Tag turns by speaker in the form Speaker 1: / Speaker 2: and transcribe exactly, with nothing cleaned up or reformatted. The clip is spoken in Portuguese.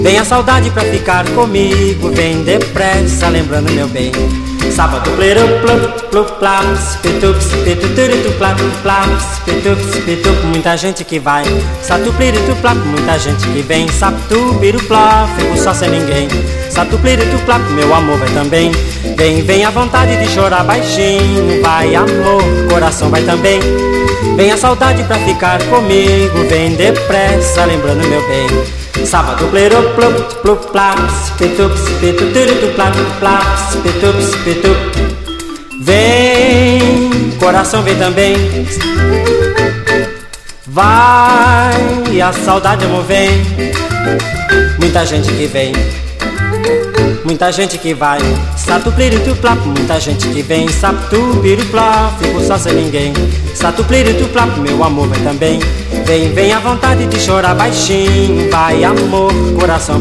Speaker 1: Vem a saudade pra ficar comigo, vem depressa, lembrando meu bem. Sábado, pleiro, plup, plup, plaps, petups, petuturitu, plap, plaps, petups, petup, muita gente que vai. Satupliritu, plap, muita gente que vem. Saptu, biruplá, fico só sem ninguém. Satupliritu, plap, meu amor vai também. Vem, vem a vontade de chorar baixinho, vai amor, coração vai também. Vem a saudade pra ficar comigo, vem depressa, lembrando meu bem. Sábado, pleiro, plup, plup, plaps, petups, petuturitu, plap, plaps, petups, petup. Vem, coração vem também. Vai, a saudade amor vem. Muita gente que vem, muita gente que vai. Satupliritu, plap, muita gente que vem. Saptu, biruplá, fico só sem ninguém. Satupliritu, plap, meu amor vai também. Vem, vem a vontade de chorar baixinho, vai amor, coração